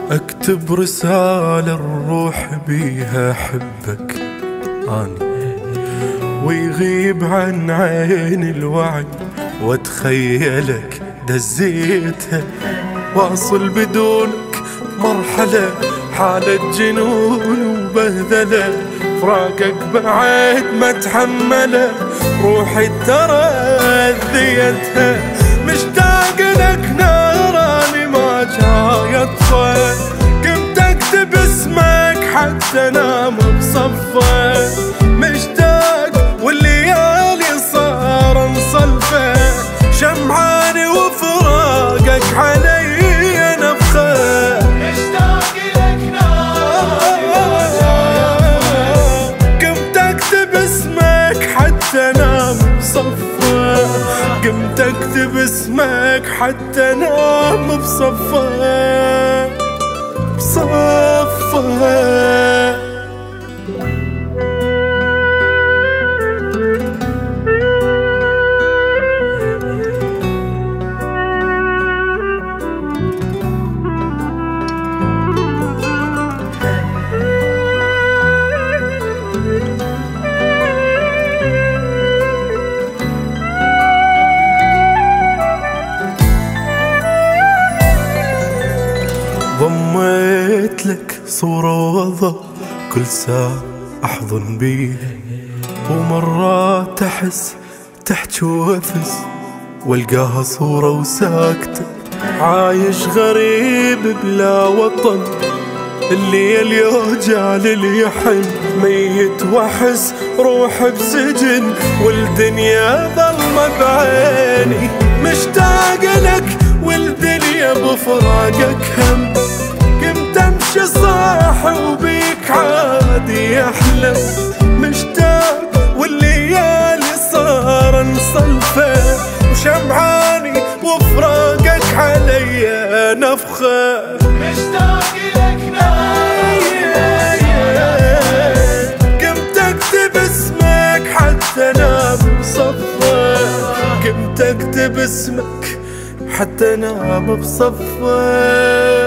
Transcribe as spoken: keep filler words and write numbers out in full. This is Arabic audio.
اكتب رسالة الروح بيها احبك اني، ويغيب عن عين الوعي واتخيلك دزيتها، واصل بدونك مرحلة حالة جنون وبهذلة، فراقك بعد ما تحمله روحي ترى اذيتها، مشتاق لك ناراني ما جاي اطفى، قمت اكتب اسمك حتى انام بصفه، مشتاق والليالي صار انصلفه، شمعاني وفراقك علي نفخه، مشتاق لك ناراني ما جاي اطفى، قمت اكتب اسمك حتى انام بصفه، قمت اكتب اسمك حتى انام بصفه بصفه. ضميت لك صورة وضع كل ساعة أحضن بيها، ومرات أحس تحت وأفز والقاها صورة وساكتة، عايش غريب بلا وطن، الليل يوجع لليحن، ميت وأحس روحي بسجن والدنيا ظلمة بعيني، مشتاق لك والدنيا بفراقك هم، قمت امشي صاحي وبيك عادي احلم، مشتاق والليالي صار انصلفه، وشمعاني وفراقك علي نفخه، مشتاق لك ناراني ما جاي اطفى، قمت اكتب اسمك حتى انام بصفه، قمت اكتب اسمك حتى انام بصفه.